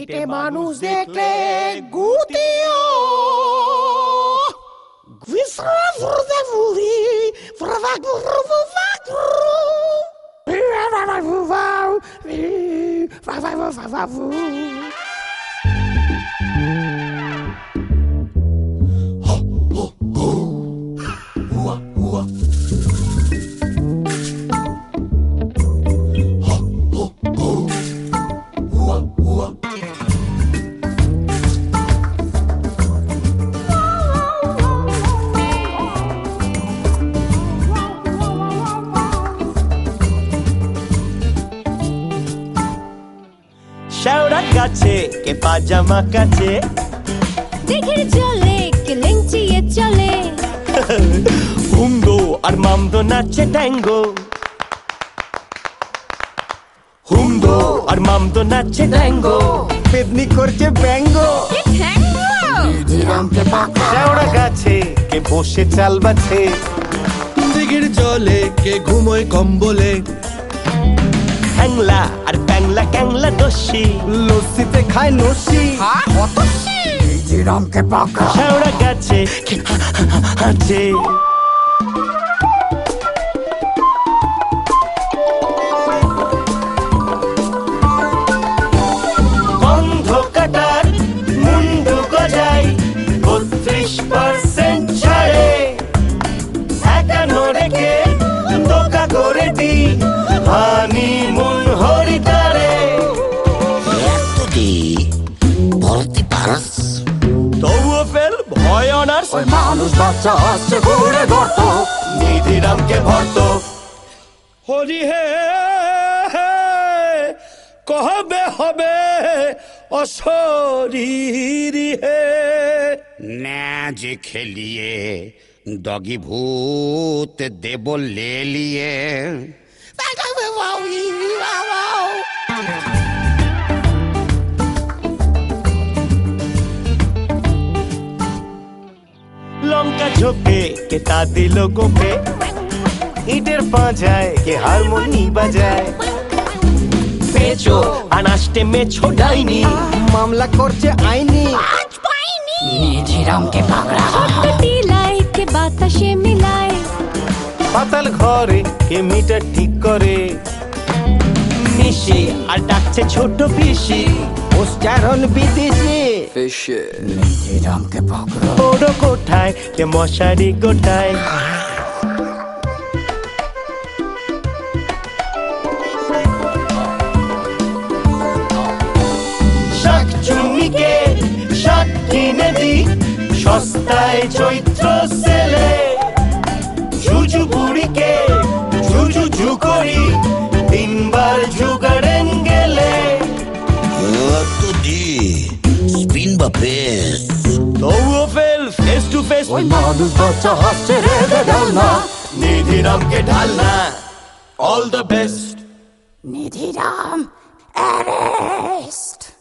পিঠে মানুষ দেখলে গুতিও শেওড়া গাছে কে পাজামা কাছে দেখের চলে কে লেংচিয়ে চলে হুমদো আর মামদো নাচে ট্যাঙ্গো হুমদো আর মামদো নাচে ট্যাঙ্গো পেদনি করছে ব্যঙ্গো শেওড়া গাছে কে বসে চাল বাছে দিঘির জলে কে ঘুমোয় কম্বলে হ্যাংলা আর প্যাংলা ক্যাংলা দোষী লস্যিতে খায় লস্যি জিরামকে পাকা শেওড়া গাছে কে আছে গন্ধ কাটার মুন্ডু গজায় 32% ছাড়ে একানো রেখে দোকা করে দি হানিমুন হরিদ্বারে এতদি বলতে পারস তবুও ফেল ভয় অনার্স ওই মানুষ বাচ্চা আসছে ঘুরে ধরতো নিধিরামকে ভর্ত হরি হে কবে হবে অশরীরী হে ন্যাজ খেলিয়ে ডগি ভূত দেব লে লিয়ে লঙ্কা ঝোপে কে তা দিল গোপে ইটের পাঁজায় কে হারমোনি বাজায় পেঁচো আনাষ্টে মেছো ডাইনি মামলা করছে আইনি জিরামকে পাকড়া টিলাই কে বাতাসে মিলায় পাতাল ঘরে কে মিটার ঠিক করে নিশি আর ডাকছে ছোট পিসি উচ্চারণ বিদেশি জিরামকে পাকড়া বড় কোঠায় কে মশারি গোটায় শাক চুমিকে শাক কিনে দি সস্তায় চৈত্র সেলে ঝুঝু বুড়িকে ঝুঝু ঝু করি 3 বার জুগাড়েন গেলে এতদি স্পিন বা পেস তবুও ফেল ফেস টু ফেস ওই মানুষ বাচ্চা আসছে রেগে ঢালনা নিধিরামকে ঢালনা all the best Nidhiram arrest